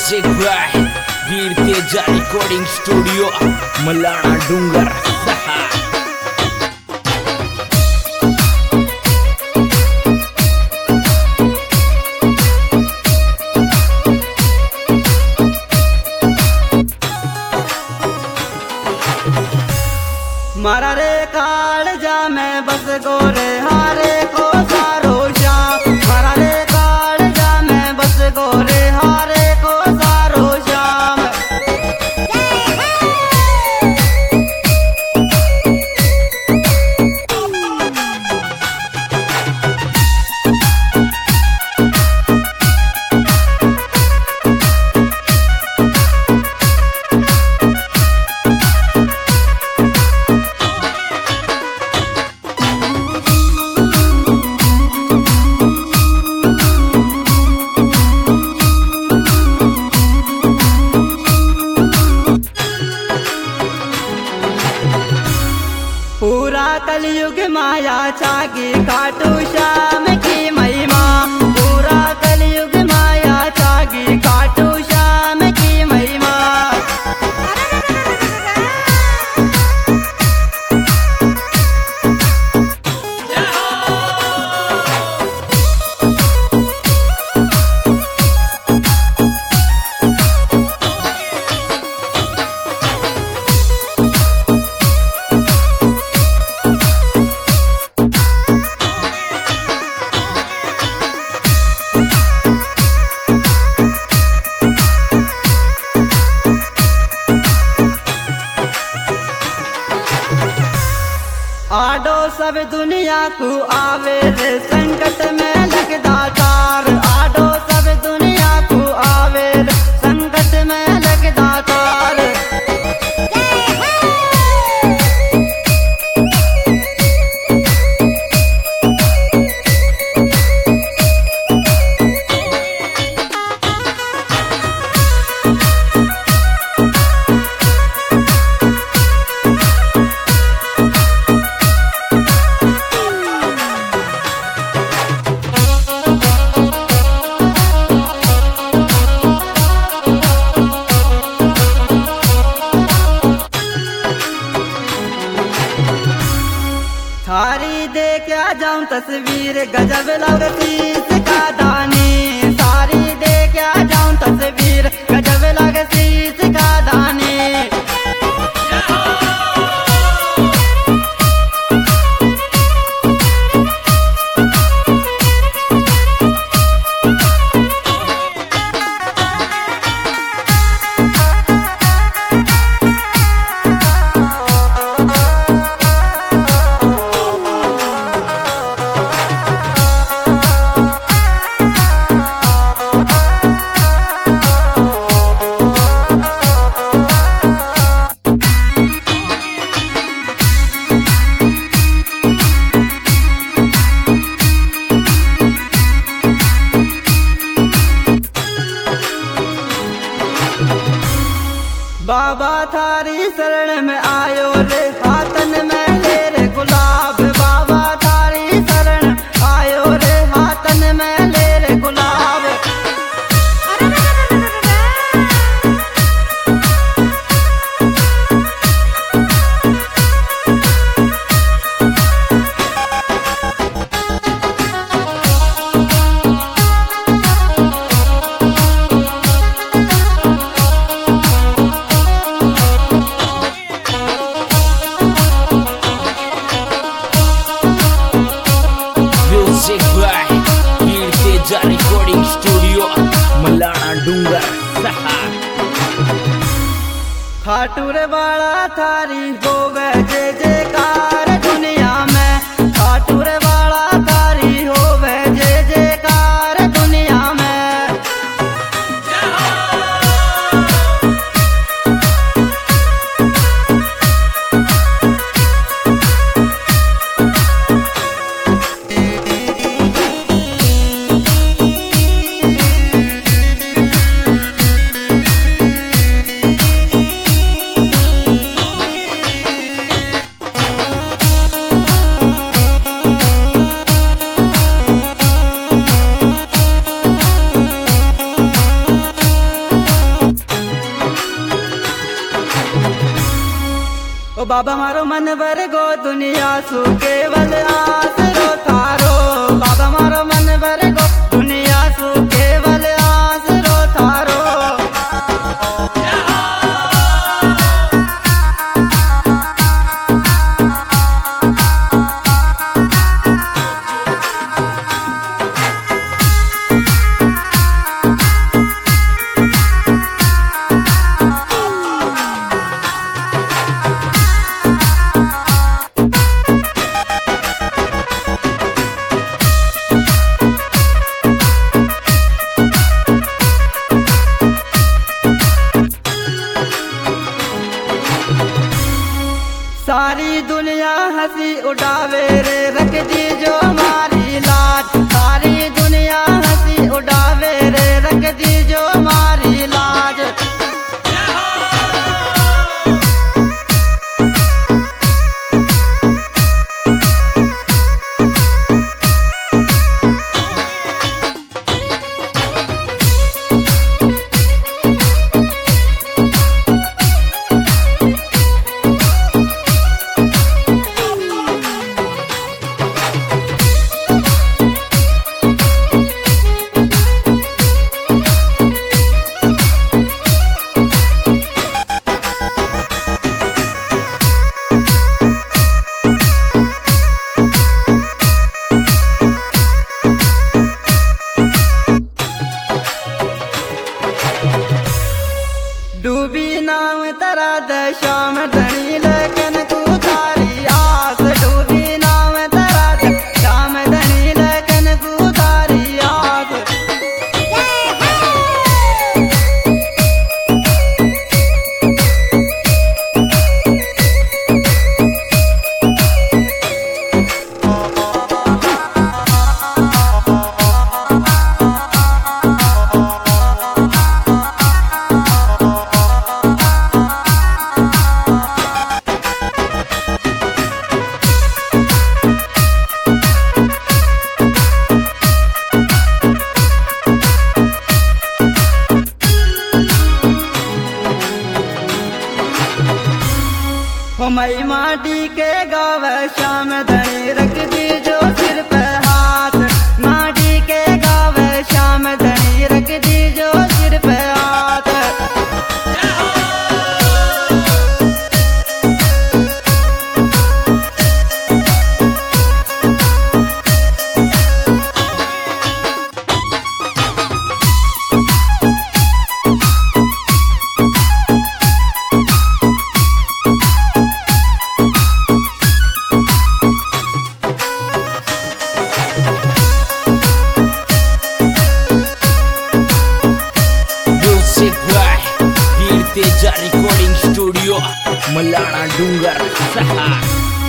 Music by वीर तेजा recording studio Malana डोंगर 6। मारा रे कालजा में बस गोरे हारे को सारो श्याम। मारा रे कालजा में बस गोरे हारे को सारो श्याम। पूरा कलयुग माया छागी खाटू श्याम की महिमा। पूरा कलयुग माया छागी खाटू श्याम की महिमा। आडो सब दुनिया को आवे रे संकट में लगदा तार। आडो सब दुनिया को आवे रे संकट में लगदा तार। थारी दे क्या जाऊं तस्वीर गजब लगती इसका दानी। सारी दे क्या जाऊं तस्वीर गजब लगती इसका दानी। बाबा थारी शरण में आयो रे हाथन में ले रे गुलाब। बाबा थारी शरण आयो रे हाथन में ले रे गुलाब। म्युझिक बाय वीर तेजा रिकॉर्डिंग स्टुडिओ मलाणा डोंगर 6। खाटू रे बाड़ा थारी होवे जय जयकार दुनिया में। खाटू रे बाड़ा थारी होवे जय जयकार दुनिया में। बाबा मारो मन भर गो दुनिया सु केवल आसरो थारो। बाबा मारो मन भर गो दुनिया सु केवल आसरो थारो। सारी दुनिया हंसी उड़ावे रे रख दी जो हमारी लाज। सारी दुनिया हंसी उड़ावे रे रख दी जो हमारी लाज। डूबी नाव तरा द श्याम धनी लेकिन तू तारी आस। डूबी नाव तरा द श्याम धनी लेकिन तू तारी आस। मई माटी के गाँव श्याम धनी रख दी जो सिर पे हाथ। माटी के गाँव श्याम धनी रख दी जो सिर पे हाथ। तेजा रिकॉर्डिंग स्टूडियो मलाणा डूंगर।